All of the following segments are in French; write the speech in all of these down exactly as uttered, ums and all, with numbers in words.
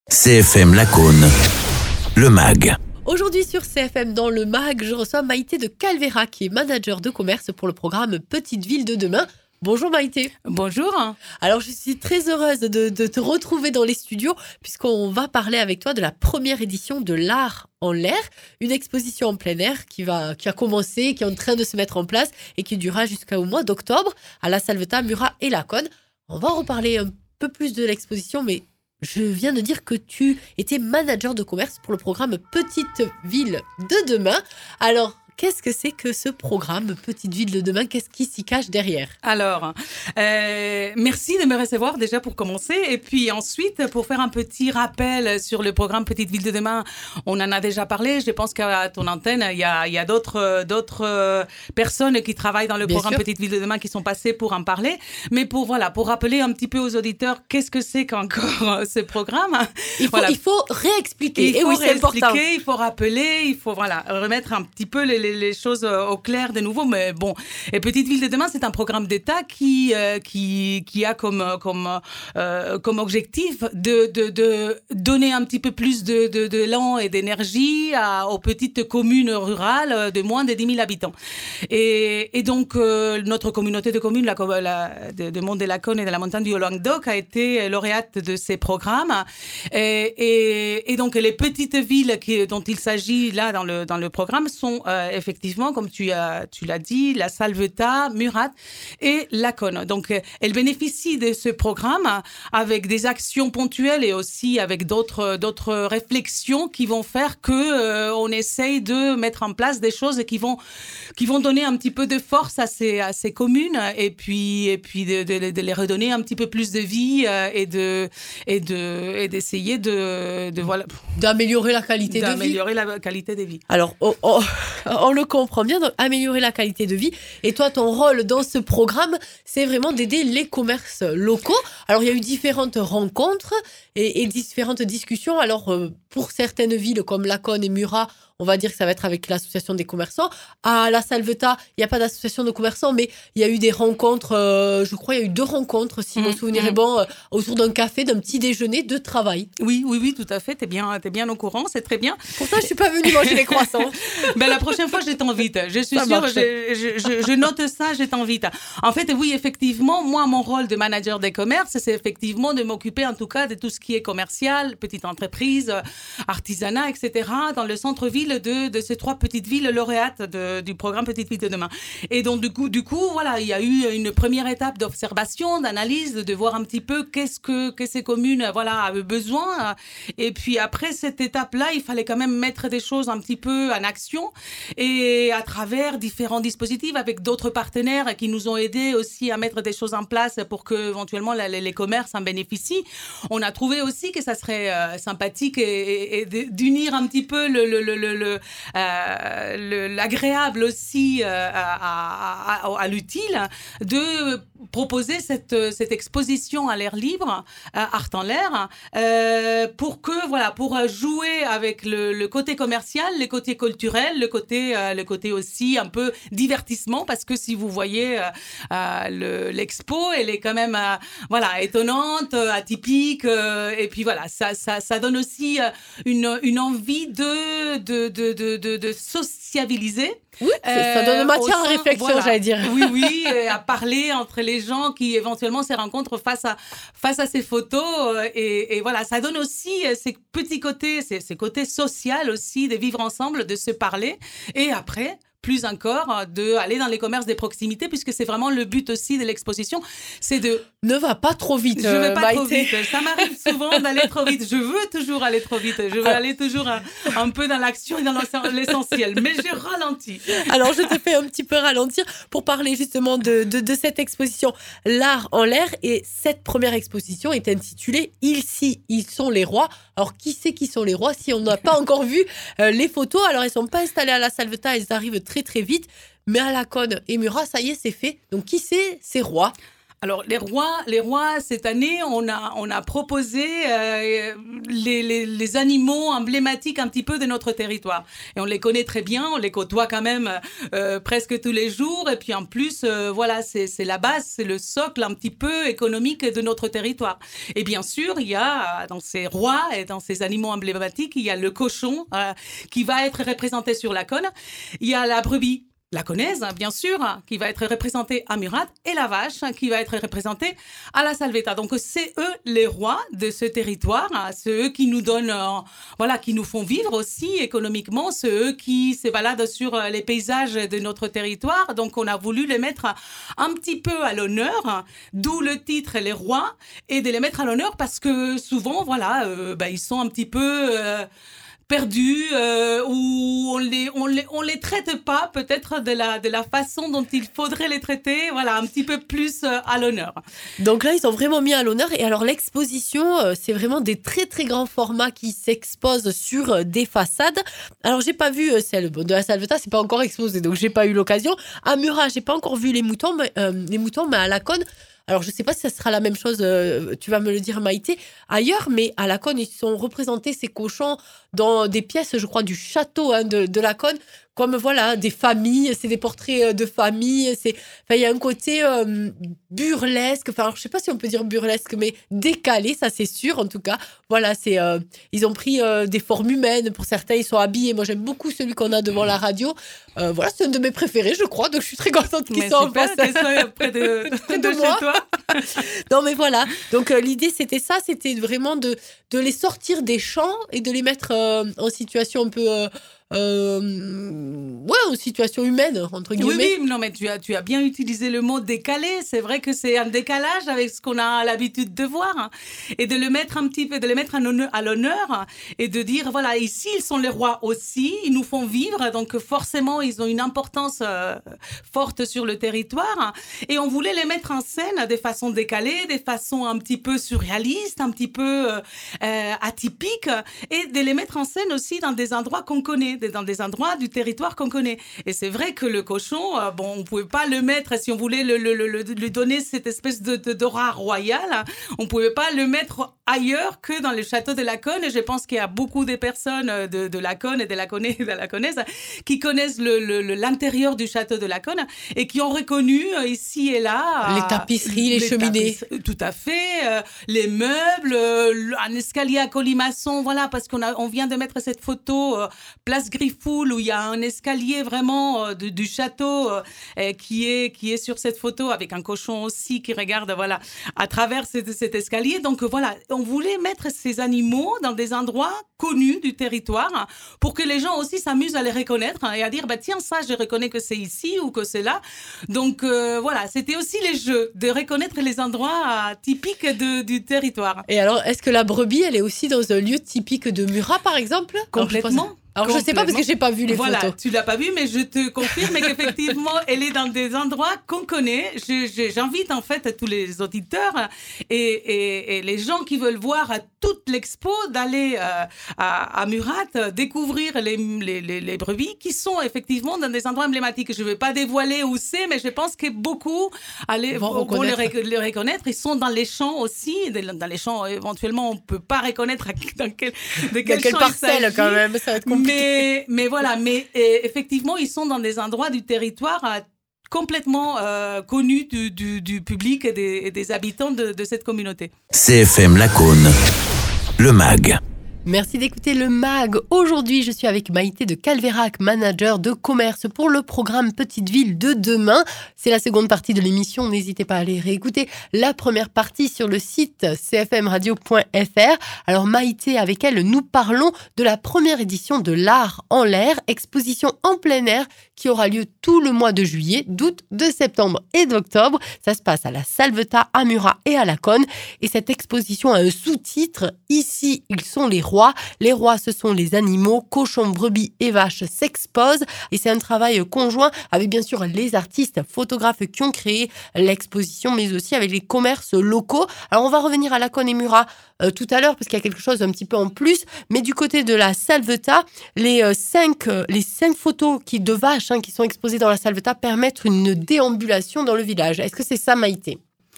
C F M Lacaune, le M A G. Aujourd'hui sur C F M dans le M A G, je reçois Maïté de Calvera qui est manager de commerce pour le programme Petite Ville de demain. Bonjour Maïté. Bonjour. Alors je suis très heureuse de, de te retrouver dans les studios puisqu'on va parler avec toi de la première édition de l'Art en l'air, une exposition en plein air qui, va, qui a commencé, qui est en train de se mettre en place et qui durera jusqu'au mois d'octobre à la Salvetat, Murat et Lacaune. On va en reparler un peu plus de l'exposition, mais je viens de dire que tu étais manager de commerce pour le programme Petite Ville de demain. Alors, qu'est-ce que c'est que ce programme Petite Ville de demain ? Qu'est-ce qui s'y cache derrière ? Alors, euh, merci de me recevoir déjà pour commencer. Et puis ensuite, pour faire un petit rappel sur le programme Petite Ville de demain, on en a déjà parlé. Je pense qu'à ton antenne, il y a, il y a d'autres, d'autres personnes qui travaillent dans le Bien programme sûr. Petite Ville de demain qui sont passées pour en parler. Mais pour, voilà, pour rappeler un petit peu aux auditeurs qu'est-ce que c'est qu'encore ce programme. Il faut, Voilà. il faut réexpliquer. Il Et faut oui, c'est important. réexpliquer, il faut rappeler, il faut voilà, remettre un petit peu les, les, les choses au clair de nouveau. Mais bon, et Petite Ville de demain, c'est un programme d'État qui, euh, qui, qui a comme, comme, euh, comme objectif de, de, de donner un petit peu plus de, de, d'élan et d'énergie à, aux petites communes rurales de moins de dix mille habitants. Et, et donc, euh, notre communauté de communes la, la, de, de Mont-de-Lacaune et de la montagne du Haut-Languedoc a été lauréate de ces programmes. Et, et, et donc, les petites villes qui, dont il s'agit là dans le, dans le programme sont euh, effectivement, comme tu, as, tu l'as dit, la Salvetat, Murat et Lacaune. Donc, euh, elles bénéficient de ce programme avec des actions ponctuelles et aussi avec d'autres, d'autres réflexions qui vont faire que euh, on essaye de mettre en place des choses qui vont, qui vont donner un petit peu de force à ces, à ces communes et puis, et puis de, de, de les redonner un petit peu plus de vie euh, et, de, et, de, et d'essayer de, de voilà, D'améliorer la qualité de vie. d'améliorer la qualité de vie. Alors, on, on- on le comprend bien, donc améliorer la qualité de vie. Et toi, ton rôle dans ce programme, c'est vraiment d'aider les commerces locaux. Alors, il y a eu différentes rencontres et, et différentes discussions. Alors, euh, pour certaines villes comme Lacaune et Murat, on va dire que ça va être avec l'association des commerçants. À la Salvetat, il n'y a pas d'association de commerçants, mais il y a eu des rencontres, euh, je crois, il y a eu deux rencontres, si mon Mmh, souvenir est mmh. bon, euh, autour d'un café, d'un petit déjeuner de travail. Oui, oui, oui, tout à fait. T'es bien, t'es bien au courant, c'est très bien. Pourtant, je suis pas venue manger les croissants. Ben, la prochaine fois, je t'invite. Je suis Ça sûre, marche. je, je, je, je note ça, je t'invite. En fait, oui, effectivement, moi, mon rôle de manager des commerces, c'est effectivement de m'occuper, en tout cas, de tout ce qui est commercial, petite entreprise, euh, artisanat, et cetera, dans le centre-ville de, de ces trois petites villes lauréates de, du programme Petite Ville de demain. Et donc, du coup, du coup, voilà, il y a eu une première étape d'observation, d'analyse, de voir un petit peu qu'est-ce que, que ces communes, voilà, avaient besoin. Et puis, après cette étape-là, il fallait quand même mettre des choses un petit peu en action et à travers différents dispositifs avec d'autres partenaires qui nous ont aidés aussi à mettre des choses en place pour que éventuellement la- les, les commerces en bénéficient. On a trouvé aussi que ça serait euh, sympathique et, et- et de- d'unir un petit peu le, le, le, le, le, euh, le- l'agréable aussi euh, à, à, à, à l'utile de proposer cette, cette exposition à l'air libre, euh, Art en l'air, euh, pour que voilà, pour jouer avec le, le côté commercial, le côté culturel, le côté, euh, le côté aussi un peu divertissement, parce que si vous voyez euh, euh, le, l'expo, elle est quand même euh, voilà, étonnante, euh, atypique, euh, et puis voilà, ça, ça, ça donne aussi euh, une, une envie de, de, de, de, de, de sociabiliser. Oui, c'est- ça donne Euh, matière au à sein- réflexion, voilà. j'allais dire. Oui, oui, et à parler entre les gens qui éventuellement se rencontrent face à, face à ces photos. euh, Et, et voilà, ça donne aussi euh, ces petits côtés, ces, ces côtés sociaux aussi, de vivre ensemble, de se parler. Et après, plus encore, d'aller dans les commerces des proximités, puisque c'est vraiment le but aussi de l'exposition, c'est de... Ne va pas trop vite, Je ne vais euh, pas trop Maïté. vite. Ça m'arrive souvent d'aller trop vite. Je veux toujours aller trop vite. Je veux Ah. aller toujours un, un peu dans l'action et dans l'essentiel. Mais je ralentis. Alors, je te fais un petit peu ralentir pour parler justement de, de, de cette exposition L'Art en l'air. Et cette première exposition est intitulée « Ici, ils sont les rois ». Alors, qui sait qui sont les rois si on n'a pas encore vu euh, les photos? Alors, elles ne sont pas installées à la Salvetat, elles arrivent très très vite. Mais à Lacaune et Murat, ça y est, c'est fait. Donc, qui c'est ces rois? Alors, les rois, les rois, cette année, on a, on a proposé euh, les, les, les animaux emblématiques un petit peu de notre territoire. Et on les connaît très bien, on les côtoie quand même euh, presque tous les jours. Et puis en plus, euh, voilà, c'est, c'est la base, c'est le socle un petit peu économique de notre territoire. Et bien sûr, il y a dans ces rois et dans ces animaux emblématiques, il y a le cochon euh, qui va être représenté sur la cône. Il y a la brebis laconaise, bien sûr, qui va être représentée à Murat, et la vache, qui va être représentée à la Salvetat. Donc, c'est eux les rois de ce territoire. C'est eux qui nous donnent, euh, voilà, qui nous font vivre aussi économiquement. C'est eux qui se baladent sur les paysages de notre territoire. Donc, on a voulu les mettre un petit peu à l'honneur, d'où le titre Les Rois, et de les mettre à l'honneur parce que souvent, voilà, euh, bah, ils sont un petit peu... Euh, perdus, euh, ou on les, on les, on les traite pas peut-être de la, de la façon dont il faudrait les traiter, voilà, un petit peu plus euh, à l'honneur. Donc là, ils ont vraiment mis à l'honneur. Et alors, l'exposition, euh, c'est vraiment des très, très grands formats qui s'exposent sur euh, des façades. Alors, j'ai pas vu euh, celle de la Salvetat, c'est pas encore exposé, donc j'ai pas eu l'occasion. À Murat, j'ai pas encore vu les moutons, mais, euh, les moutons, mais à la Cône, alors, je ne sais pas si ça sera la même chose, euh, tu vas me le dire, Maïté, ailleurs, mais à la Cône, ils sont représentés, ces cochons, dans des pièces, je crois, du château hein, de, de la Cône, comme voilà, des familles, c'est des portraits de famille, c'est, enfin, il y a un côté euh, burlesque, enfin, alors, je ne sais pas si on peut dire burlesque, mais décalé, ça c'est sûr, en tout cas. Voilà, c'est, euh, ils ont pris euh, des formes humaines, pour certains, ils sont habillés. Moi, j'aime beaucoup celui qu'on a devant la radio. Euh, voilà, c'est un de mes préférés, je crois, donc je suis très contente qu'ils soient en face. Qu'ils soient près de, près de, de moi. Chez toi. Non, mais voilà. Donc, euh, l'idée, c'était ça, c'était vraiment de, de les sortir des champs et de les mettre euh, en situation un peu... Euh, Euh, ouais, en situation humaine, entre guillemets. Oui, oui, non, mais tu as, tu as bien utilisé le mot décalé. C'est vrai que c'est un décalage avec ce qu'on a l'habitude de voir. Hein. Et de le mettre un petit peu, de les mettre à l'honneur et de dire, voilà, ici, ils sont les rois aussi, ils nous font vivre, donc forcément, ils ont une importance euh, forte sur le territoire. Et on voulait les mettre en scène de façon décalée, de façon un petit peu surréaliste, un petit peu euh, euh, atypique, et de les mettre en scène aussi dans des endroits qu'on connaît, dans des endroits du territoire qu'on connaît. Et c'est vrai que le cochon, euh, bon, on pouvait pas le mettre, si on voulait le, le, le, le, lui donner cette espèce de, de, d'aura royale, hein, on pouvait pas le mettre ailleurs que dans le château de la Cône. Et je pense qu'il y a beaucoup de personnes de, de la Cône et de la Cône, de la Cônaise qui connaissent le, le, le, l'intérieur du château de la Cône et qui ont reconnu euh, ici et là... Les tapisseries, les, les cheminées. Tapis, tout à fait. Euh, les meubles, euh, un escalier à colimaçon, voilà, parce qu'on a, on vient de mettre cette photo euh, place Griffoul, où il y a un escalier vraiment euh, de, du château euh, qui, est, qui est sur cette photo, avec un cochon aussi qui regarde voilà, à travers cet, cet escalier. Donc voilà, on voulait mettre ces animaux dans des endroits connus du territoire hein, pour que les gens aussi s'amusent à les reconnaître hein, et à dire, bah, tiens, ça, je reconnais que c'est ici ou que c'est là. Donc euh, voilà, c'était aussi les jeux de reconnaître les endroits euh, typiques de, du territoire. Et alors, est-ce que la brebis, elle est aussi dans un lieu typique de Murat, par exemple ? Complètement. Alors, je ne sais pas parce que je n'ai pas vu les voilà, photos. Tu ne l'as pas vu, mais je te confirme qu'effectivement, elle est dans des endroits qu'on connaît. Je, je, j'invite en fait tous les auditeurs et, et, et les gens qui veulent voir toute l'expo d'aller euh, à, à Murat, découvrir les, les, les, les brebis qui sont effectivement dans des endroits emblématiques. Je ne vais pas dévoiler où c'est, mais je pense que beaucoup aller, vont, vont les, les reconnaître. Ils sont dans les champs aussi. Dans les champs, éventuellement, on ne peut pas reconnaître dans quel, de quel, dans quelle parcelle quand même. Ça va être compliqué. Mais, mais voilà, mais et, effectivement, ils sont dans des endroits du territoire euh, complètement euh, connus du, du, du public et des, et des habitants de, de cette communauté. C F M Lacaune, le M A G. Merci d'écouter le M A G. Aujourd'hui, je suis avec Maïté de Calvérac, manager de commerce pour le programme Petite Ville de demain. C'est la seconde partie de l'émission. N'hésitez pas à aller réécouter la première partie sur le site c f m radio point f r. Alors Maïté, avec elle, nous parlons de la première édition de l'Art en l'air, exposition en plein air qui aura lieu tout le mois de juillet, d'août, de septembre et d'octobre. Ça se passe à la Salvetat, à Murat et à la Cône. Et cette exposition a un sous-titre. Ici, ils sont les rois. Les rois, ce sont les animaux. Cochons, brebis et vaches s'exposent. Et c'est un travail conjoint avec bien sûr les artistes, photographes qui ont créé l'exposition, mais aussi avec les commerces locaux. Alors, on va revenir à la Cône et Murat euh, tout à l'heure parce qu'il y a quelque chose d'un petit peu en plus. Mais du côté de la Salvetat, les, euh, cinq, euh, les cinq photos qui, de vaches hein, qui sont exposées dans la Salvetat permettent une déambulation dans le village. Est-ce que c'est ça, Maïté ?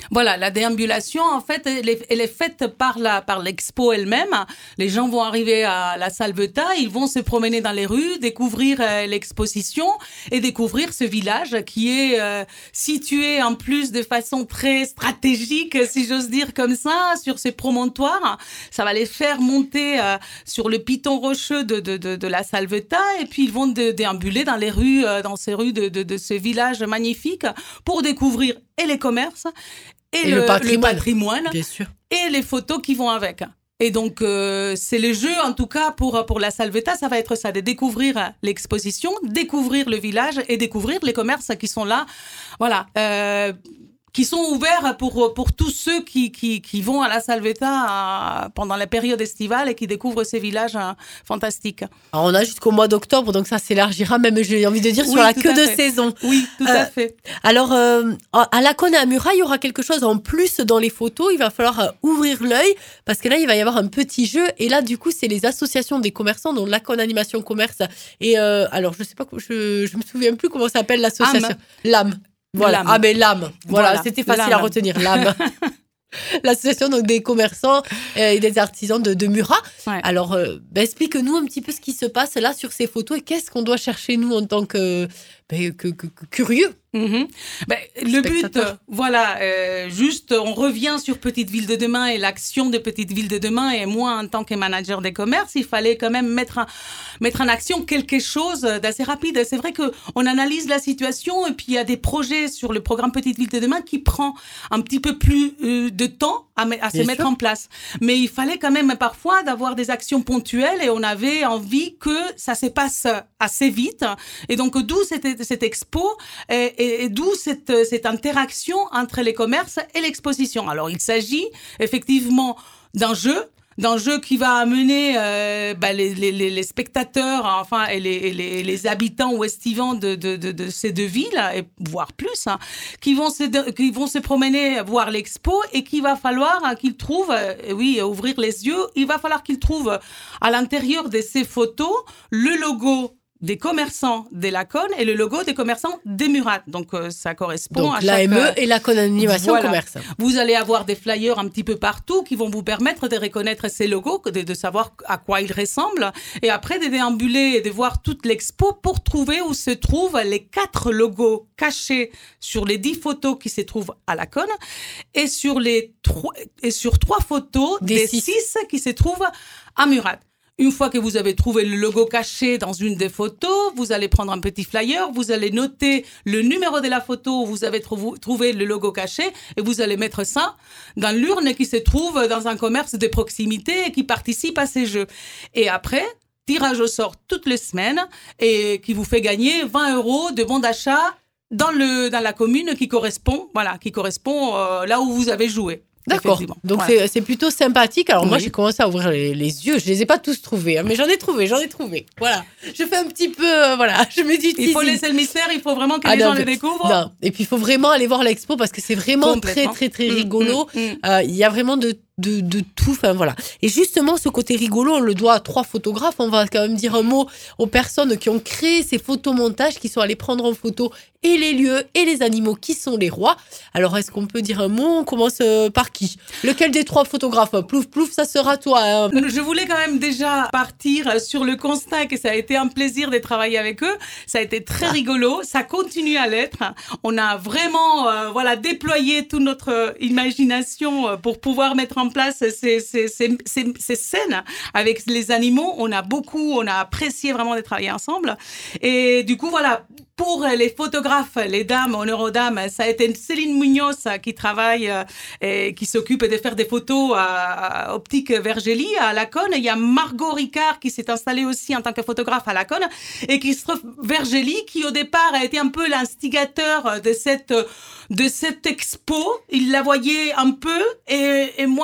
Voilà, la déambulation, en fait, elle est, elle est faite par, la, par l'expo elle-même. Les gens vont arriver à la Salvetat, ils vont se promener dans les rues, découvrir euh, l'exposition et découvrir ce village qui est euh, situé en plus de façon très stratégique, si j'ose dire comme ça, sur ces promontoires. Ça va les faire monter euh, sur le piton rocheux de, de, de, de la Salvetat et puis ils vont de, déambuler dans les rues, euh, dans ces rues de, de, de ce village magnifique pour découvrir et les commerces et, Et le, le patrimoine. le patrimoine Bien sûr. et les photos qui vont avec. Et donc, euh, c'est le jeu, en tout cas, pour, pour la Salvetat, ça va être ça, de découvrir l'exposition, découvrir le village et découvrir les commerces qui sont là. Voilà. Euh, qui sont ouverts pour, pour tous ceux qui, qui, qui vont à la Salvetat pendant la période estivale et qui découvrent ces villages hein, fantastiques. Alors, on a jusqu'au mois d'octobre, donc ça s'élargira même, j'ai envie de dire, Oui, sur la tout queue à de fait. saison. Oui, tout Euh, à fait. Alors, euh, à Laconne et à Murat, il y aura quelque chose en plus dans les photos. Il va falloir euh, ouvrir l'œil parce que là, il va y avoir un petit jeu. Et là, du coup, c'est les associations des commerçants, dont Laconne Animation Commerce. Et euh, alors, je sais pas, je, je me souviens plus comment s'appelle l'association. Âme. L'âme. Voilà. L'âme. Ah, mais l'âme. Voilà, Voilà. c'était facile L'âme. à retenir. L'âme. L'association donc des commerçants euh, et des artisans de, de Murat. Ouais. Alors, euh, ben, explique-nous un petit peu ce qui se passe là sur ces photos et qu'est-ce qu'on doit chercher nous en tant que, ben, que, que, que curieux. Mm-hmm. Ben, le but, Spectateur. voilà, euh, juste, on revient sur Petite Ville de demain et l'action de Petite Ville de demain. Et moi, en tant que manager des commerces, il fallait quand même mettre, un, mettre en action quelque chose d'assez rapide. C'est vrai qu'on analyse la situation et puis il y a des projets sur le programme Petite Ville de demain qui prend un petit peu plus euh, de temps à, à se Bien mettre sûr. en place. Mais il fallait quand même parfois d'avoir des actions ponctuelles et on avait envie que ça se passe assez vite. Et donc, d'où cette, cette expo et, et, et d'où cette, cette interaction entre les commerces et l'exposition. Alors, il s'agit effectivement d'un jeu, d'un jeu qui va amener euh, bah, les, les, les spectateurs, enfin, et les, et les, les habitants ou estivants de, de, de, de ces deux villes, et voire plus, hein, qui vont se, qui vont se promener, voir l'expo, et qu'il va falloir hein, qu'ils trouvent, euh, oui, ouvrir les yeux, il va falloir qu'ils trouvent à l'intérieur de ces photos le logo des commerçants des Laconne et le logo des commerçants des Murat. Donc, euh, ça correspond Donc, à l'A chaque... M E et Laconne Animation Voilà. Commerce. Vous allez avoir des flyers un petit peu partout qui vont vous permettre de reconnaître ces logos, de, de savoir à quoi ils ressemblent, et après de déambuler et de voir toute l'expo pour trouver où se trouvent les quatre logos cachés sur les dix photos qui se trouvent à Laconne et sur, les trois, et sur trois photos Des des, six. six qui se trouvent à Murat. Une fois que vous avez trouvé le logo caché dans une des photos, vous allez prendre un petit flyer, vous allez noter le numéro de la photo où vous avez trou- trouvé le logo caché et vous allez mettre ça dans l'urne qui se trouve dans un commerce de proximité et qui participe à ces jeux. Et après, tirage au sort toutes les semaines et qui vous fait gagner vingt euros de bon d'achat dans, le, dans la commune qui correspond, voilà, qui correspond euh, là où vous avez joué. D'accord. Effectivement. Donc, Voilà. c'est, c'est plutôt sympathique. Alors, moi, Oui. j'ai commencé à ouvrir les, les yeux. Je les ai pas tous trouvés, hein, mais j'en ai trouvé, j'en ai trouvé. Voilà. Je fais un petit peu, euh, voilà. Je me dis, Il faut si, si. laisser le mystère, il faut vraiment que Ah les non, gens le mais- découvrent. Non. Et puis, il faut vraiment aller voir l'expo parce que c'est vraiment très, Complètement. très, très Mm, rigolo. mm, mm. Euh, Il y a vraiment de, de, de tout. Enfin, voilà. Et justement, ce côté rigolo, on le doit à trois photographes. On va quand même dire un mot aux personnes qui ont créé ces photomontages, qui sont allés prendre en photo et les lieux et les animaux qui sont les rois. Alors, est-ce qu'on peut dire un mot? On commence euh, par qui? Lequel des trois photographes? Plouf, plouf, ça sera toi. Hein. Je voulais quand même déjà partir sur le constat que ça a été un plaisir de travailler avec eux. Ça a été très rigolo. Ça continue à l'être. On a vraiment euh, voilà, déployé toute notre imagination euh, pour pouvoir mettre en place ces, ces, ces, ces, ces scènes avec les animaux. On a beaucoup, on a apprécié vraiment de travailler ensemble. Et du coup, voilà, pour les photographes, les dames, honneur aux dames, ça a été Céline Munoz qui travaille euh, et qui s'occupe de faire des photos à, à Optique Vergely à Laconne. Il y a Margot Ricard qui s'est installée aussi en tant que photographe à Laconne et Christophe Vergely qui au départ a été un peu l'instigateur de cette, de cette expo. Il la voyait un peu et, et moi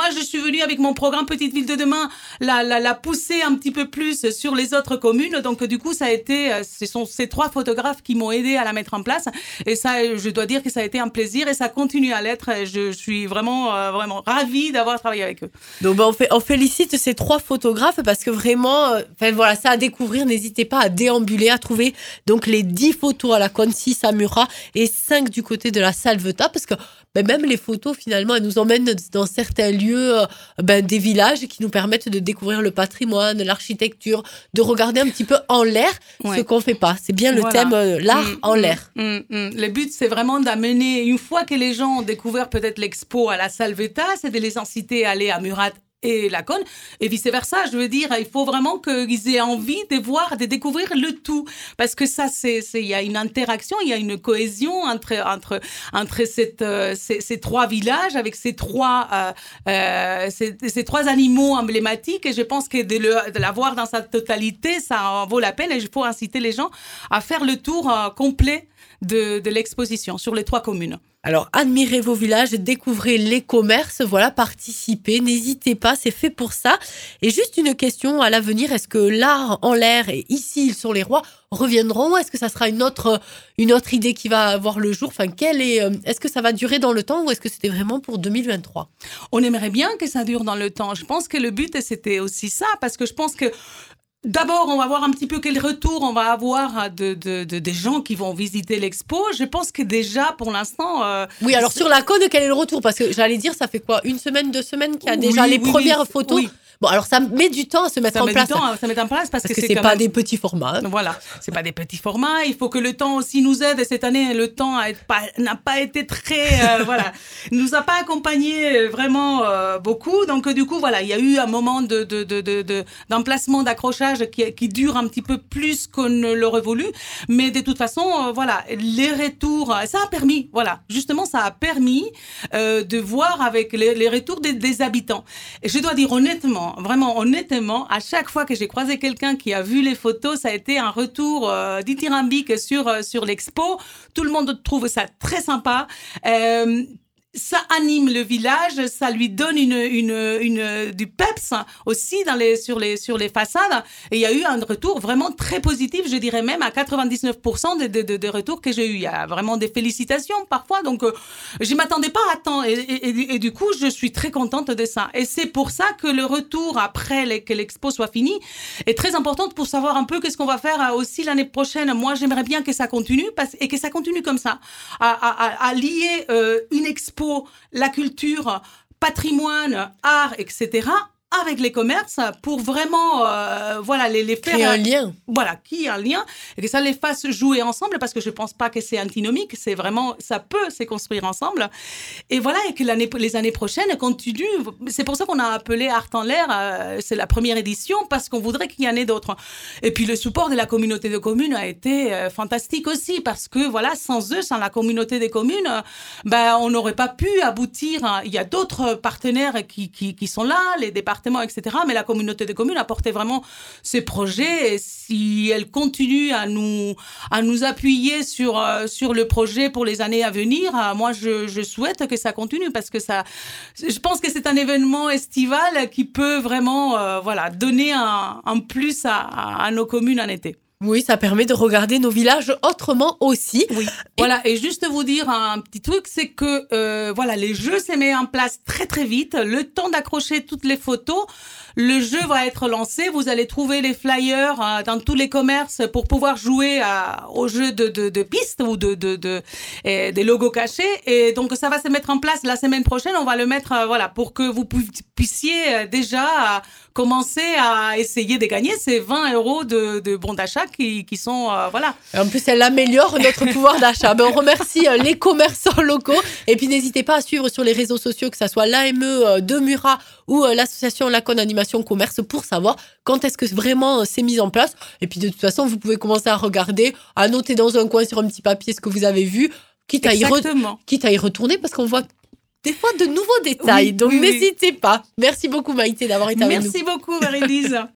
je suis venue avec mon programme Petite Ville de demain, la, la, la pousser un petit peu plus sur les autres communes. Donc, du coup, ça a été, ce sont ces trois photographes qui m'ont aidé à la mettre en place. Et ça, je dois dire que ça a été un plaisir et ça continue à l'être. Et je suis vraiment, euh, vraiment ravie d'avoir travaillé avec eux. Donc, ben, on, fait, on félicite ces trois photographes parce que vraiment, enfin, voilà, ça à découvrir. N'hésitez pas à déambuler, à trouver donc les dix photos à la Cône, six à Murat et cinq du côté de la Salvetat parce que ben, même les photos, finalement, elles nous emmènent dans certains lieux ben, des villages qui nous permettent de découvrir le patrimoine, l'architecture, de regarder un petit peu en l'air ouais. ce qu'on ne fait pas. C'est bien le voilà. thème, euh, l'art mmh, en l'air. Mmh, mmh. Le but, c'est vraiment d'amener, une fois que les gens ont découvert peut-être l'expo à la Salvetat, c'est de les inciter à aller à Murat et la Cône, et vice-versa. Je veux dire, il faut vraiment qu'ils aient envie de voir, de découvrir le tout. Parce que ça, c'est, c'est, il y a une interaction, il y a une cohésion entre, entre, entre cette, euh, ces, ces trois villages, avec ces trois, euh, euh, ces, ces trois animaux emblématiques. Et je pense que de, le, de l'avoir dans sa totalité, ça en vaut la peine. Et il faut inciter les gens à faire le tour euh, complet de, de l'exposition sur les trois communes. Alors, admirez vos villages, découvrez les commerces, voilà, participez, n'hésitez pas, c'est fait pour ça. Et juste une question à l'avenir, est-ce que l'art en l'air et ici, ils sont les rois reviendront ou est-ce que ça sera une autre, une autre idée qui va avoir le jour? Enfin, quelle est, est-ce que ça va durer dans le temps ou est-ce que c'était vraiment pour deux mille vingt-trois? On aimerait bien que ça dure dans le temps. Je pense que le but, c'était aussi ça, parce que je pense que d'abord, on va voir un petit peu quel retour on va avoir de, de, de, des gens qui vont visiter l'expo. Je pense que déjà, pour l'instant... Euh, oui, alors sur la Cône, quel est le retour? Parce que j'allais dire, ça fait quoi? Une semaine, deux semaines qu'il y a déjà oui, les oui, premières oui, photos oui. Bon, alors ça met du temps à se mettre ça en met place. Du temps, ça met en place parce, parce que, que c'est, c'est quand pas même... des petits formats. Voilà, c'est pas des petits formats. Il faut que le temps aussi nous aide. Et cette année, le temps a pas, n'a pas été très, euh, voilà, nous a pas accompagné vraiment euh, beaucoup. Donc du coup, voilà, il y a eu un moment de, de, de, de, de d'emplacement, d'accrochage qui, qui dure un petit peu plus qu'on l'aurait voulu. Mais de toute façon, euh, voilà, les retours, ça a permis, voilà, justement, ça a permis euh, de voir avec les, les retours des, des habitants. Et je dois dire honnêtement, vraiment honnêtement, à chaque fois que j'ai croisé quelqu'un qui a vu les photos, ça a été un retour euh, dithyrambique sur, euh, sur l'expo. Tout le monde trouve ça très sympa. Euh, Ça anime le village, ça lui donne une, une, une, du peps aussi dans les, sur, les, sur les façades. Et il y a eu un retour vraiment très positif, je dirais même à quatre-vingt-dix-neuf pour cent des de, de, de retours que j'ai eu. Il y a vraiment des félicitations parfois, donc euh, je ne m'attendais pas à tant. Et, et, et, et du coup, je suis très contente de ça. Et c'est pour ça que le retour, après les, que l'expo soit finie, est très important pour savoir un peu qu'est-ce qu'on va faire aussi l'année prochaine. Moi, j'aimerais bien que ça continue parce, et que ça continue comme ça, à, à, à lier euh, une expo, la culture, patrimoine, art, et cetera, avec les commerces pour vraiment euh, voilà les, les faire créer un lien, voilà qui un lien et que ça les fasse jouer ensemble parce que je pense pas que c'est antinomique, c'est vraiment ça peut se construire ensemble et voilà et que l'année les années prochaines continuent. C'est pour ça qu'on a appelé Art en l'air, euh, c'est la première édition parce qu'on voudrait qu'il y en ait d'autres. Et puis le support de la communauté de communes a été euh, fantastique aussi parce que voilà sans eux, sans la communauté des communes, euh, ben on n'aurait pas pu aboutir. Hein. Il y a d'autres partenaires qui qui qui sont là, les départements, et cetera. Mais la communauté des communes a porté vraiment ces projets. Et si elle continue à nous, à nous appuyer sur, euh, sur le projet pour les années à venir, euh, moi, je, je souhaite que ça continue parce que ça, je pense que c'est un événement estival qui peut vraiment, euh, voilà, donner un, un plus à, à, à nos communes en été. Oui, ça permet de regarder nos villages autrement aussi. Oui. Et voilà, et juste vous dire un petit truc, c'est que euh, voilà, les jeux se mettent en place très très vite. Le temps d'accrocher toutes les photos, le jeu va être lancé. Vous allez trouver les flyers euh, dans tous les commerces pour pouvoir jouer à, au jeu de, de, de pistes ou de, de, de et des logos cachés. Et donc ça va se mettre en place la semaine prochaine. On va le mettre euh, voilà pour que vous puissiez euh, déjà euh, commencer à essayer de gagner ces vingt euros de, de bons d'achat. Qui, qui sont, euh, voilà. En plus, elle améliore notre pouvoir d'achat. Ben, on remercie euh, les commerçants locaux. Et puis, n'hésitez pas à suivre sur les réseaux sociaux, que ce soit l'A M E euh, de Murat ou euh, l'association La Cône Animation Commerce pour savoir quand est-ce que vraiment euh, c'est mis en place. Et puis, de toute façon, vous pouvez commencer à regarder, à noter dans un coin sur un petit papier ce que vous avez vu, quitte à, y, re- quitte à y retourner parce qu'on voit des fois de nouveaux détails. Oui, Donc, oui, n'hésitez oui. pas. Merci beaucoup, Maïté, d'avoir été Merci avec nous. Merci beaucoup, Marie-Lise.